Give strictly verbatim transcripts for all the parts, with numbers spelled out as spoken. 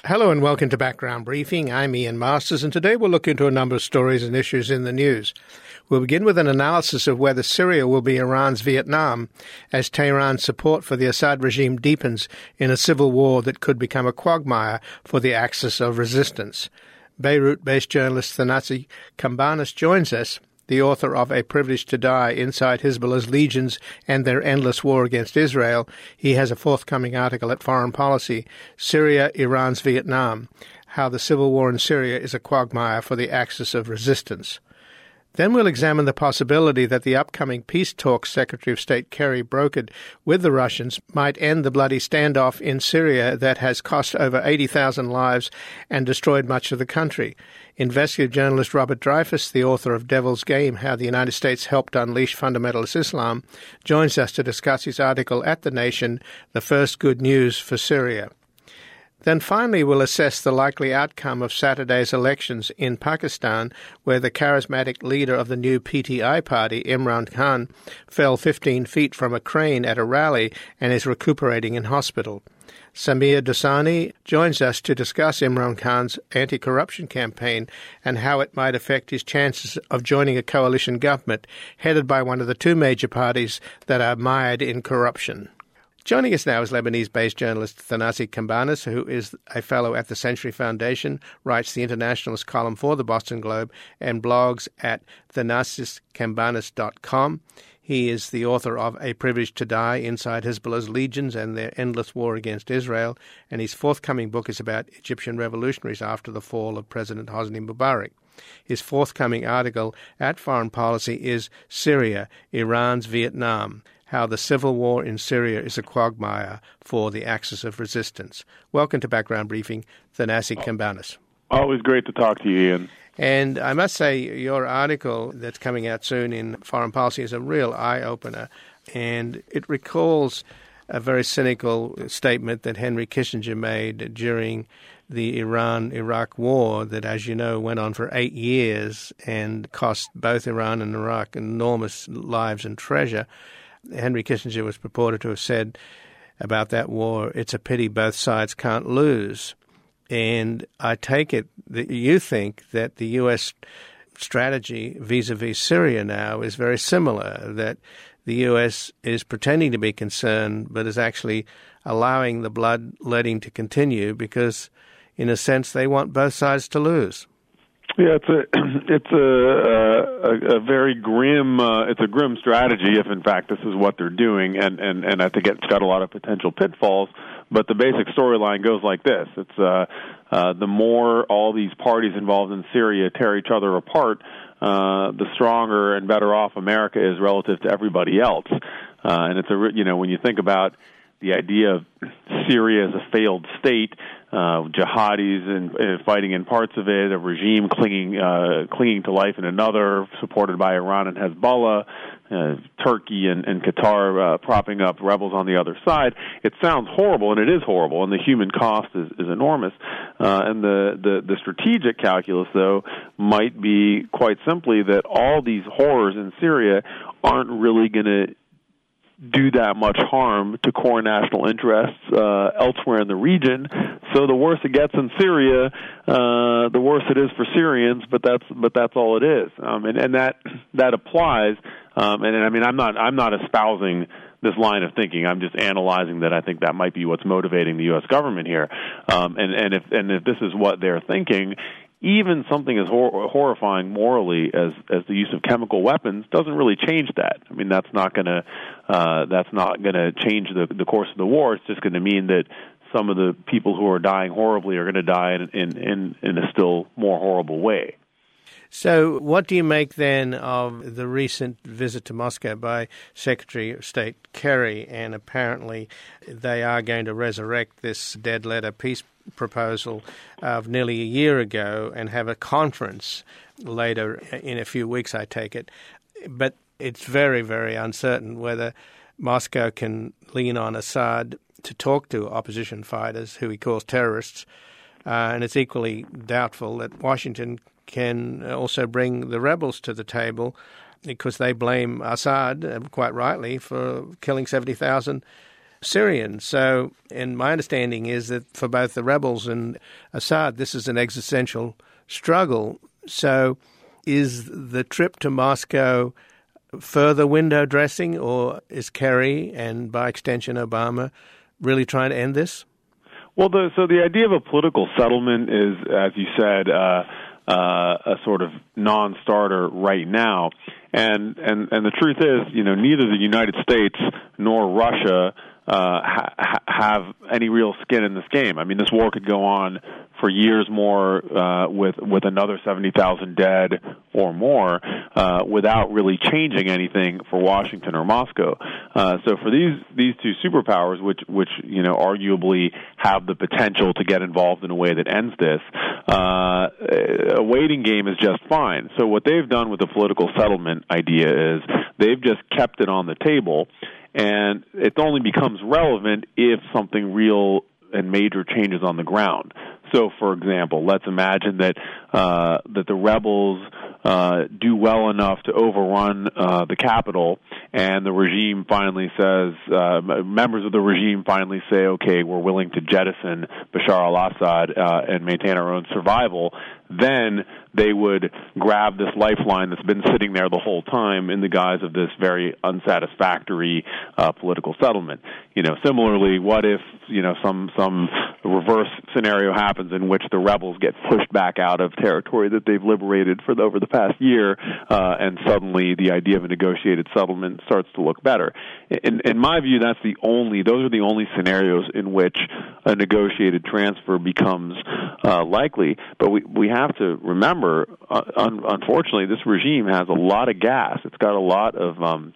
Hello and welcome to Background Briefing. I'm Ian Masters, and today we'll look into a number of stories and issues in the news. We'll begin with an analysis of whether Syria will be Iran's Vietnam as Tehran's support for the Assad regime deepens in a civil war that could become a quagmire for the axis of resistance. Beirut-based journalist Thanasi Cambanis joins us, the author of A Privilege to Die, Inside Hezbollah's Legions and Their Endless War Against Israel. He has a forthcoming article at Foreign Policy, Syria, Iran's Vietnam, How the Civil War in Syria is a Quagmire for the Axis of Resistance. Then we'll examine the possibility that the upcoming peace talks Secretary of State Kerry brokered with the Russians might end the bloody standoff in Syria that has cost over eighty thousand lives and destroyed much of the country. Investigative journalist Robert Dreyfus, the author of Devil's Game, How the United States Helped Unleash Fundamentalist Islam, joins us to discuss his article at The Nation, The First Good News for Syria. Then finally we'll assess the likely outcome of Saturday's elections in Pakistan, where the charismatic leader of the new P T I party, Imran Khan, fell fifteen feet from a crane at a rally and is recuperating in hospital. Samir Dosani joins us to discuss Imran Khan's anti-corruption campaign and how it might affect his chances of joining a coalition government headed by one of the two major parties that are mired in corruption. Joining us now is Lebanese-based journalist Thanasi Cambanis, who is a fellow at the Century Foundation, writes the internationalist column for the Boston Globe, and blogs at thanasis cambanis dot com. He is the author of A Privilege to Die, Inside Hezbollah's Legions and Their Endless War Against Israel, and his forthcoming book is about Egyptian revolutionaries after the fall of President Hosni Mubarak. His forthcoming article at Foreign Policy is Syria, Iran's Vietnam, How the Civil War in Syria is a Quagmire for the Axis of Resistance. Welcome to Background Briefing, Thanasi Cambanis. Always great to talk to you, Ian. And I must say, your article that's coming out soon in Foreign Policy is a real eye-opener, and it recalls a very cynical statement that Henry Kissinger made during the Iran-Iraq war that, as you know, went on for eight years and cost both Iran and Iraq enormous lives and treasure. Henry Kissinger was purported to have said about that war, it's a pity both sides can't lose. And I take it that you think that the U S strategy vis-a-vis Syria now is very similar, that the U S is pretending to be concerned but is actually allowing the bloodletting to continue because, in a sense, they want both sides to lose. Yeah, it's a it's a a, a very grim uh, it's a grim strategy if in fact this is what they're doing, and, and, and I think it's got a lot of potential pitfalls. But the basic storyline goes like this: it's uh, uh, the more all these parties involved in Syria tear each other apart, uh, the stronger and better off America is relative to everybody else. Uh, and it's a you know when you think about the idea of Syria as a failed state, uh, jihadis and, and fighting in parts of it, a regime clinging uh, clinging to life in another, supported by Iran and Hezbollah, uh, Turkey and, and Qatar uh, propping up rebels on the other side. It sounds horrible, and it is horrible, and the human cost is, is enormous. Uh, and the, the, the strategic calculus, though, might be quite simply that all these horrors in Syria aren't really going to do that much harm to core national interests uh, elsewhere in the region. So the worse it gets in Syria, uh, the worse it is for Syrians. But that's but that's all it is, um, and and that that applies. Um, and, and I mean, I'm not I'm not espousing this line of thinking. I'm just analyzing that I think that might be what's motivating the U S government here. Um, and and if and if this is what they're thinking, even something as hor- horrifying morally as as the use of chemical weapons doesn't really change that. I mean, that's not going to uh, that's not going to change the the course of the war. It's just going to mean that some of the people who are dying horribly are going to die in, in in in a still more horrible way. So what do you make then of the recent visit to Moscow by Secretary of State Kerry? And apparently they are going to resurrect this dead letter peace proposal of nearly a year ago and have a conference later in a few weeks, I take it. But it's very, very uncertain whether Moscow can lean on Assad to talk to opposition fighters, who he calls terrorists, uh, and it's equally doubtful that Washington can also bring the rebels to the table because they blame Assad, quite rightly, for killing seventy thousand Syrians. So, and my understanding is that for both the rebels and Assad, this is an existential struggle. So is the trip to Moscow further window dressing, or is Kerry and, by extension, Obama really trying to end this? Well, the, so the idea of a political settlement is, as you said, uh, uh, a sort of non-starter right now. And, and, and the truth is, you know, neither the United States nor Russia uh, ha- have any real skin in this game. I mean, this war could go on for years more uh, with with another seventy thousand dead or more uh, without really changing anything for Washington or Moscow. Uh, so for these these two superpowers, which which you know arguably have the potential to get involved in a way that ends this, uh, a waiting game is just fine. So what they've done with the political settlement idea is they've just kept it on the table, and it only becomes relevant if something real and major changes on the ground. So, for example, let's imagine that uh, that the rebels uh, do well enough to overrun uh, the capital, and the regime finally says, uh, members of the regime finally say, okay, we're willing to jettison Bashar al-Assad uh, and maintain our own survival. Then they would grab this lifeline that's been sitting there the whole time in the guise of this very unsatisfactory uh, political settlement. You know, similarly, what if, you know, some some reverse scenario happens in which the rebels get pushed back out of territory that they've liberated for the, over the past year, uh, and suddenly the idea of a negotiated settlement starts to look better. In, in my view, that's the only; those are the only scenarios in which a negotiated transfer becomes uh, likely. But we we have to remember, uh, un- unfortunately, this regime has a lot of gas. It's got a lot of um,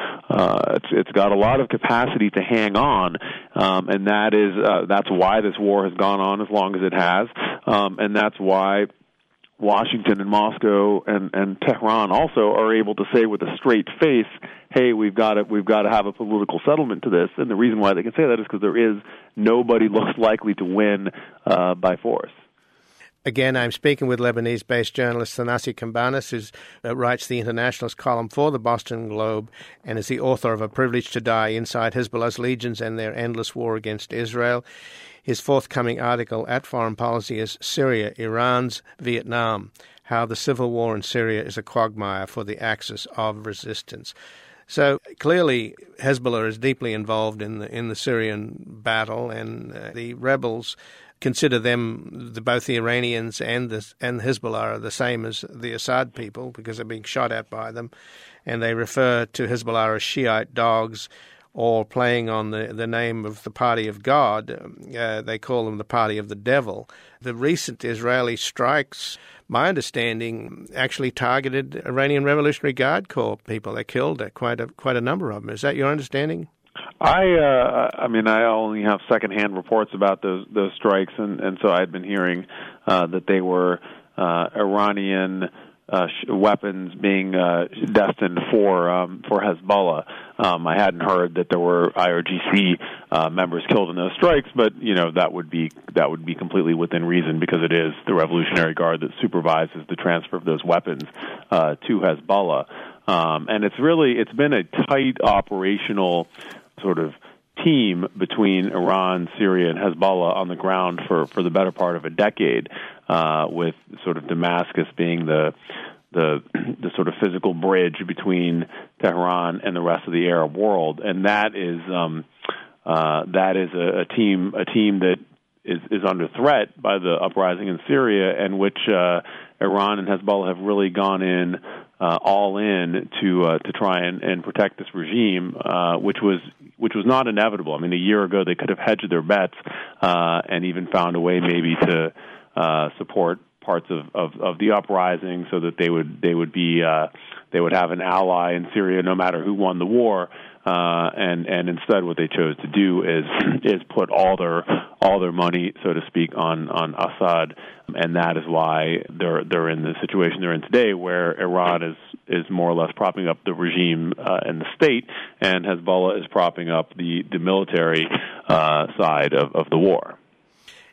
Uh, it's, it's got a lot of capacity to hang on, um, and that is uh, that's why this war has gone on as long as it has, um, and that's why Washington and Moscow and, and Tehran also are able to say with a straight face, "Hey, we've got to we've got to have a political settlement to this." And the reason why they can say that is because there is nobody looks likely to win uh, by force. Again, I'm speaking with Lebanese-based journalist Thanassi Cambanis, who uh, writes the Internationalist column for the Boston Globe and is the author of A Privilege to Die, Inside Hezbollah's Legions and Their Endless War Against Israel. His forthcoming article at Foreign Policy is Syria, Iran's Vietnam, How the Civil War in Syria is a Quagmire for the Axis of Resistance. So clearly Hezbollah is deeply involved in the, in the Syrian battle, and uh, the rebels consider them, the, both the Iranians and the, and Hezbollah are the same as the Assad people because they're being shot at by them. And they refer to Hezbollah as Shiite dogs, or playing on the, the name of the Party of God. Uh, they call them the Party of the Devil. The recent Israeli strikes, my understanding, actually targeted Iranian Revolutionary Guard Corps people. They killed quite a, quite a number of them. Is that your understanding? I, uh, I mean, I only have secondhand reports about those those strikes, and, and so I'd been hearing uh, that they were uh, Iranian uh, sh- weapons being uh, destined for um, for Hezbollah. Um, I hadn't heard that there were I R G C uh, members killed in those strikes, but you know that would be that would be completely within reason because it is the Revolutionary Guard that supervises the transfer of those weapons uh, to Hezbollah, um, and it's really it's been a tight operational sort of team between Iran, Syria, and Hezbollah on the ground for, for the better part of a decade, uh, with sort of Damascus being the the the sort of physical bridge between Tehran and the rest of the Arab world, and that is um, uh, that is a, a team a team that is, is under threat by the uprising in Syria, and which uh, Iran and Hezbollah have really gone in uh, all in to uh, to try and, and protect this regime, uh, which was which was not inevitable. I mean, a year ago they could have hedged their bets uh, and even found a way maybe to uh, support parts of, of, of the uprising so that they would they would be uh, they would have an ally in Syria no matter who won the war. Uh, and, and instead what they chose to do is is put all their all their money, so to speak, on, on Assad, and that is why they're they're in the situation they're in today, where Iran is, is more or less propping up the regime uh, and the state, and Hezbollah is propping up the, the military uh, side of, of the war.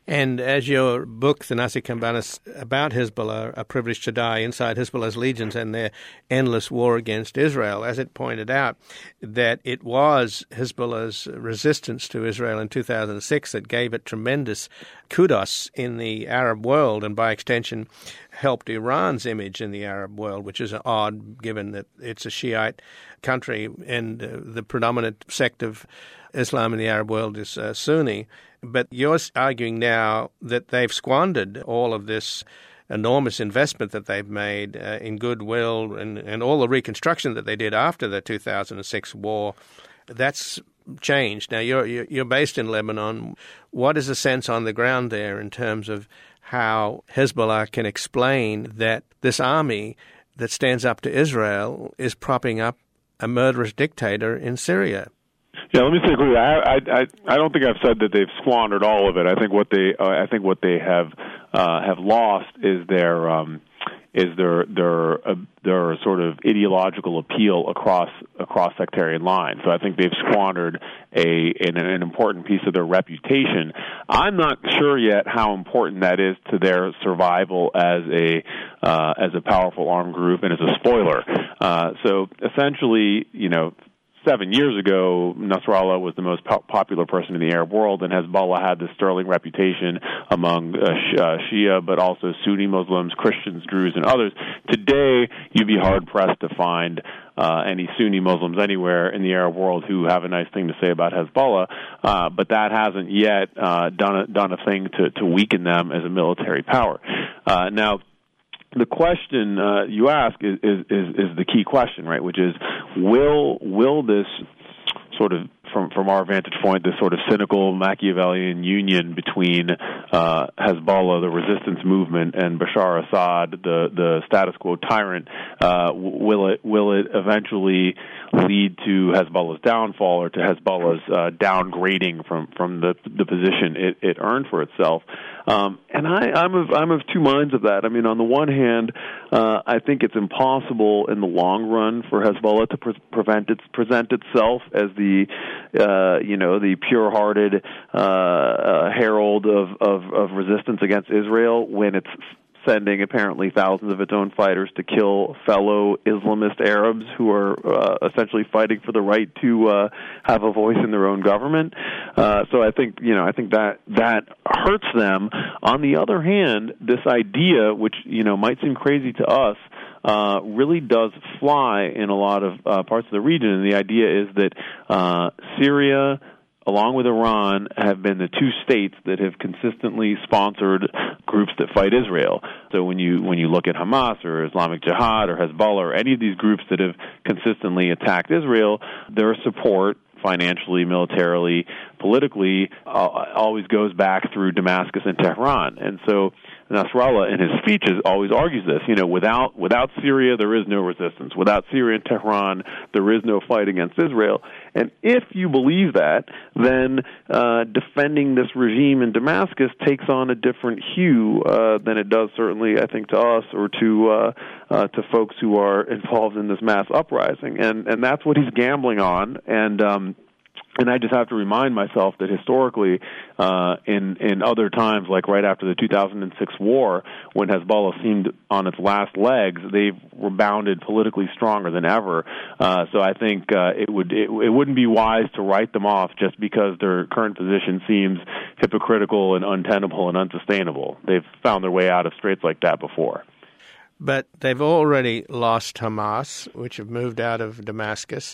And as your book, The Nasi Khambanis, about Hezbollah, A Privilege to Die, Inside Hezbollah's Legions and Their Endless War Against Israel, as it pointed out, that it was Hezbollah's resistance to Israel in two thousand six that gave it tremendous kudos in the Arab world and by extension helped Iran's image in the Arab world, which is odd given that it's a Shiite country and uh, the predominant sect of Islam in the Arab world is uh, Sunni. But you're arguing now that they've squandered all of this enormous investment that they've made uh, in goodwill and, and all the reconstruction that they did after the two thousand six war. That's changed. Now, you're, you're based in Lebanon. What is the sense on the ground there in terms of how Hezbollah can explain that this army that stands up to Israel is propping up a murderous dictator in Syria? Yeah, let me say quickly. I, I I don't think I've said that they've squandered all of it. I think what they uh, I think what they have uh, have lost is their um, is their their uh, their sort of ideological appeal across across sectarian lines. So I think they've squandered a an, an important piece of their reputation. I'm not sure yet how important that is to their survival as a uh, as a powerful armed group and as a spoiler. Uh, so essentially, you know. Seven years ago, Nasrallah was the most po- popular person in the Arab world, and Hezbollah had this sterling reputation among uh, Sh- uh, Shia, but also Sunni Muslims, Christians, Druze, and others. Today, you'd be hard-pressed to find uh, any Sunni Muslims anywhere in the Arab world who have a nice thing to say about Hezbollah, uh, but that hasn't yet uh, done, a, done a thing to, to weaken them as a military power. Uh, now, the question uh, you ask is, is, is the key question, right? Which is, will will this sort of, from from our vantage point, this sort of cynical Machiavellian union between uh, Hezbollah, the resistance movement, and Bashar Assad, the the status quo tyrant, uh, will it will it eventually lead to Hezbollah's downfall or to Hezbollah's uh, downgrading from from the the position it, it earned for itself? Um, and I, I'm of I'm of two minds of that. I mean, on the one hand, uh, I think it's impossible in the long run for Hezbollah to pre- prevent its present itself as the uh, you know the pure-hearted uh, uh, herald of, of of resistance against Israel when it's sending apparently thousands of its own fighters to kill fellow Islamist Arabs who are uh, essentially fighting for the right to uh, have a voice in their own government. Uh, so I think, you know, I think that that hurts them. On the other hand, this idea, which, you know, might seem crazy to us, uh, really does fly in a lot of uh, parts of the region. And the idea is that uh, Syria, along with Iran, have been the two states that have consistently sponsored groups that fight Israel. So when you when you look at Hamas or Islamic Jihad or Hezbollah or any of these groups that have consistently attacked Israel, their support financially, militarily, politically, uh, always goes back through Damascus and Tehran. And so Nasrallah, in his speeches, always argues this. You know, without without Syria, there is no resistance. Without Syria and Tehran, there is no fight against Israel. And if you believe that, then uh, defending this regime in Damascus takes on a different hue uh, than it does, certainly, I think, to us or to uh, uh, to folks who are involved in this mass uprising. And and that's what he's gambling on. And um, And I just have to remind myself that historically, uh, in in other times, like right after the two thousand six war, when Hezbollah seemed on its last legs, they've rebounded politically stronger than ever. Uh, so I think uh, it would it, it wouldn't be wise to write them off just because their current position seems hypocritical and untenable and unsustainable. They've found their way out of straits like that before. But they've already lost Hamas, which have moved out of Damascus,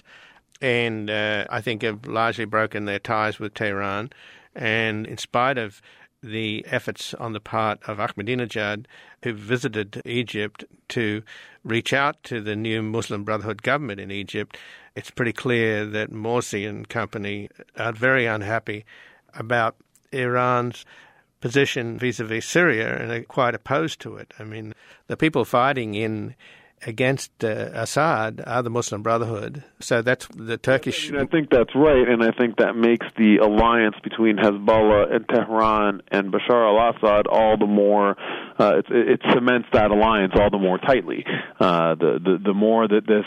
and uh, I think have largely broken their ties with Tehran. And in spite of the efforts on the part of Ahmadinejad, who visited Egypt to reach out to the new Muslim Brotherhood government in Egypt, it's pretty clear that Morsi and company are very unhappy about Iran's position vis-a-vis Syria and are quite opposed to it. I mean, the people fighting in against uh, Assad are the Muslim Brotherhood. So that's the Turkish... I think that's right, and I think that makes the alliance between Hezbollah and Tehran and Bashar al-Assad all the more... Uh, it, it cements that alliance all the more tightly. Uh, the, the, the more that this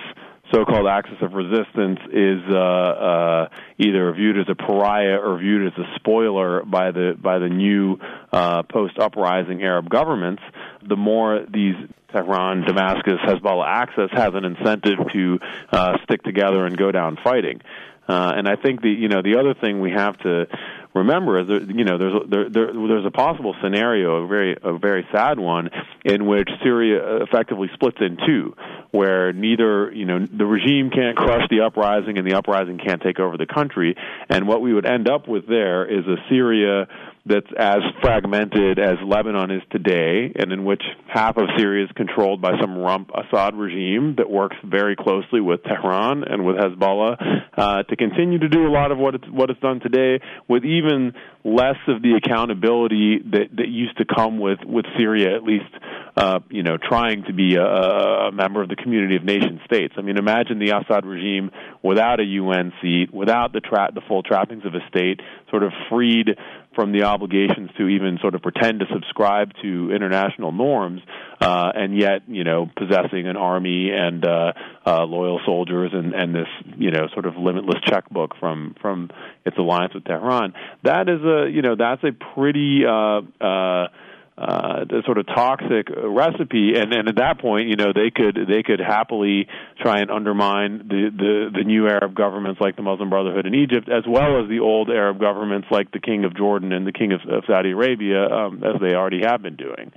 so-called axis of resistance is uh, uh, either viewed as a pariah or viewed as a spoiler by the by the new uh, post-uprising Arab governments, the more these Tehran, Damascus, Hezbollah axis has an incentive to uh, stick together and go down fighting. Uh, and I think the you know the other thing we have to remember is that, you know there's a, there, there, there's a possible scenario, a very a very sad one, in which Syria effectively splits in two, where neither you know the regime can't crush the uprising and the uprising can't take over the country, and what we would end up with there is a Syria that's as fragmented as Lebanon is today, and in which half of Syria is controlled by some rump Assad regime that works very closely with Tehran and with Hezbollah uh, to continue to do a lot of what it's, what it's done today, with even less of the accountability that, that used to come with, with Syria, at least uh, you know, trying to be a, a member of the community of nation states. I mean, imagine the Assad regime without a U N seat, without the tra- the full trappings of a state, sort of freed from the obligations to even sort of pretend to subscribe to international norms, uh, and yet, you know, possessing an army and uh, uh, loyal soldiers and, and this, you know, sort of limitless checkbook from, from its alliance with Tehran. That is a, you know, that's a pretty uh, uh, uh, the sort of toxic recipe, and, and at that point, you know, they could they could happily try and undermine the, the, the new Arab governments like the Muslim Brotherhood in Egypt, as well as the old Arab governments like the King of Jordan and the King of, of Saudi Arabia, um, as they already have been doing.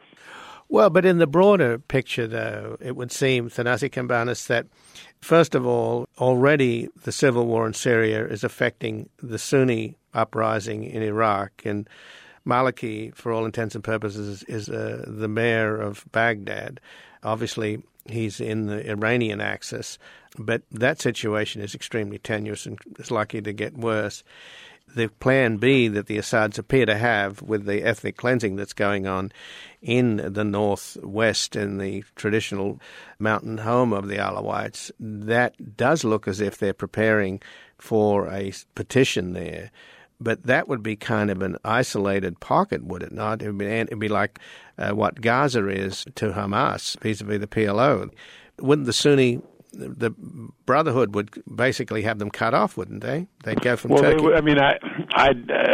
Well, but in the broader picture, though, it would seem, Thanasi Cambanis, that, first of all, already the civil war in Syria is affecting the Sunni uprising in Iraq, and Maliki, for all intents and purposes, is uh, the mayor of Baghdad. Obviously, he's in the Iranian axis, but that situation is extremely tenuous and is likely to get worse. The plan B that the Assads appear to have with the ethnic cleansing that's going on in the northwest, in the traditional mountain home of the Alawites, that does look as if they're preparing for a petition there. But that would be kind of an isolated pocket, would it not? It would be, it'd be like uh, what Gaza is to Hamas, vis-a-vis the P L O. Wouldn't the Sunni, the Brotherhood would basically have them cut off, wouldn't they? They'd go from well, Turkey. Well, I mean, I, I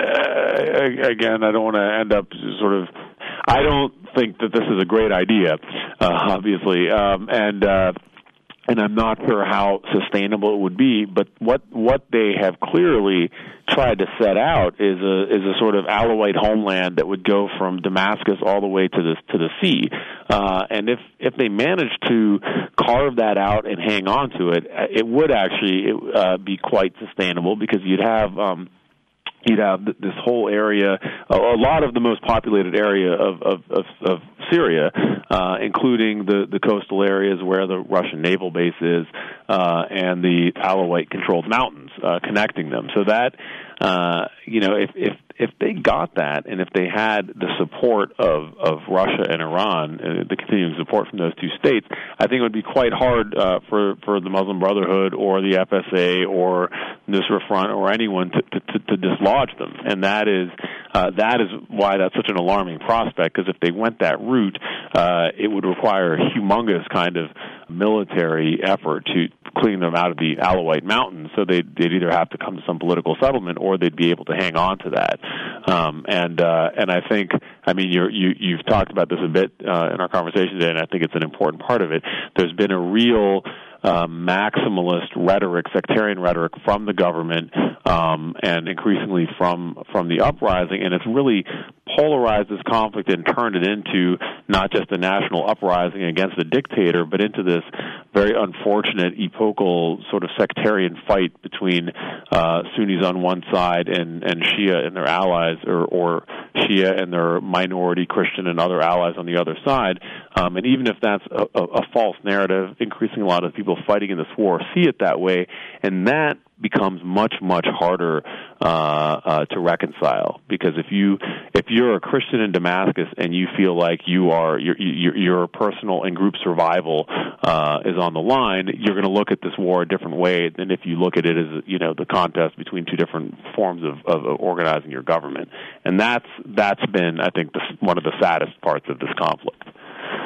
uh, again, I don't want to end up sort of, I don't think that this is a great idea, uh, obviously, um, and uh, and I'm not sure how sustainable it would be. But what what they have clearly tried to set out is a is a sort of Alawite homeland that would go from Damascus all the way to the to the sea. Uh, and if if they manage to carve that out and hang on to it, it would actually uh, be quite sustainable, because you'd have. Um, You'd have this whole area, a lot of the most populated area of, of, of, of Syria, uh, including the, the coastal areas where the Russian naval base is, uh, and the Alawite-controlled mountains uh, connecting them. So that, uh, you know, if, if if they got that, and if they had the support of, of Russia and Iran, uh, the continuing support from those two states, I think it would be quite hard uh, for, for the Muslim Brotherhood or the F S A or Nusra Front or anyone to, to, to, to dislodge them. And that is uh, that is why that's such an alarming prospect, because if they went that route, uh, it would require a humongous kind of military effort to clean them out of the Alawite mountains. So they'd, they'd either have to come to some political settlement, or they'd be able to hang on to that. Um, and uh, and I think, I mean, you're, you you've talked about this a bit uh, in our conversation today, and I think it's an important part of it. There's been a real uh, maximalist rhetoric, sectarian rhetoric from the government, um, and increasingly from from the uprising, and it's really polarized this conflict and turned it into not just a national uprising against a dictator, but into this very unfortunate epochal sort of sectarian fight between uh, Sunnis on one side and, and Shia and their allies, or, or Shia and their minority Christian and other allies on the other side. Um, and even if that's a, a, a false narrative, increasingly a lot of people fighting in this war see it that way, and that becomes much, much harder uh, uh, to reconcile. Because if you if you're a Christian in Damascus and you feel like you are your your, your personal and group survival uh, is on the line, you're going to look at this war a different way than if you look at it as, you know, the contest between two different forms of, of organizing your government. And that's that's been, I think, the, one of the saddest parts of this conflict.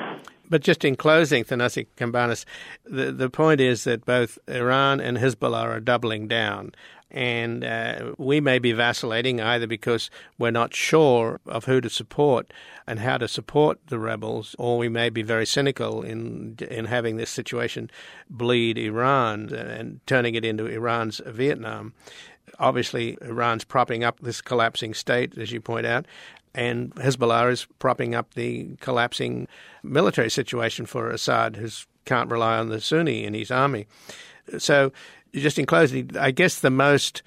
But just in closing, Thanasi Cambanis, the, the point is that both Iran and Hezbollah are doubling down. And uh, we may be vacillating either because we're not sure of who to support and how to support the rebels, or we may be very cynical in in having this situation bleed Iran and turning it into Iran's Vietnam. Obviously, Iran's propping up this collapsing state, as you point out, and Hezbollah is propping up the collapsing military situation for Assad, who can't rely on the Sunni in his army. So, just in closing, I guess the most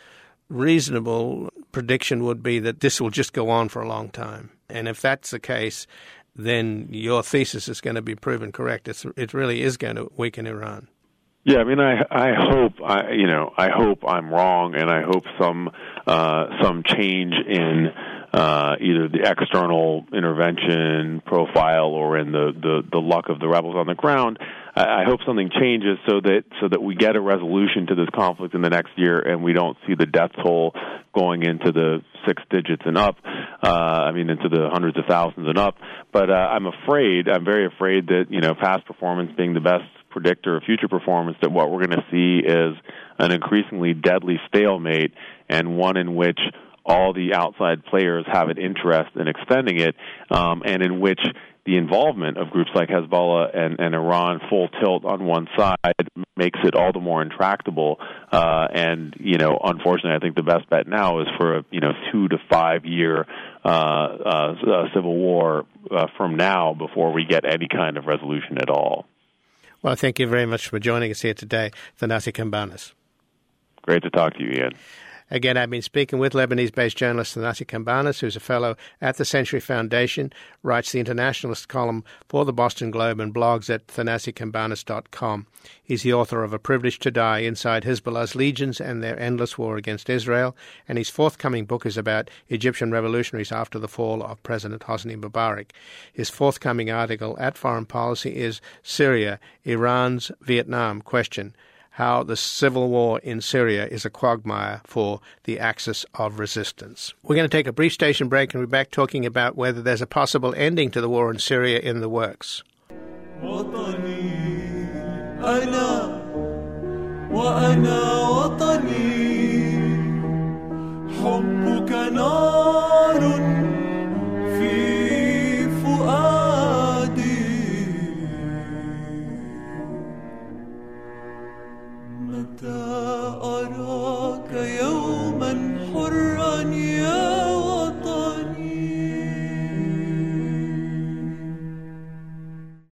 reasonable prediction would be that this will just go on for a long time. And if that's the case, then your thesis is going to be proven correct. It's, it really is going to weaken Iran. Yeah, I mean, I I hope I you know I hope I'm wrong, and I hope some uh, some change in uh, either the external intervention profile or in the, the, the luck of the rebels on the ground. I, I hope something changes so that so that we get a resolution to this conflict in the next year, and we don't see the death toll going into the six digits and up. Uh, I mean, into the hundreds of thousands and up. But uh, I'm afraid, I'm very afraid that you know past performance being the best predictor of future performance, that what we're going to see is an increasingly deadly stalemate, and one in which all the outside players have an interest in extending it, um, and in which the involvement of groups like Hezbollah and, and Iran full tilt on one side makes it all the more intractable. Uh, and, you know, unfortunately, I think the best bet now is for a, you know, two to five year uh, uh, uh, civil war uh, from now before we get any kind of resolution at all. Well, thank you very much for joining us here today, Thanasi Cambanis. Great to talk to you, Ian. Again, I've been speaking with Lebanese-based journalist Thanasi Cambanis, who's a fellow at the Century Foundation, writes the Internationalist column for the Boston Globe, and blogs at thanasi cambanis dot com. He's the author of A Privilege to Die, Inside Hezbollah's Legions and Their Endless War Against Israel, and his forthcoming book is about Egyptian revolutionaries after the fall of President Hosni Mubarak. His forthcoming article at Foreign Policy is Syria, Iran's Vietnam Question: How the Civil War in Syria is a quagmire for the axis of resistance. We're going to take a brief station break and we'll be back talking about whether there's a possible ending to the war in Syria in the works. متى أراك يوما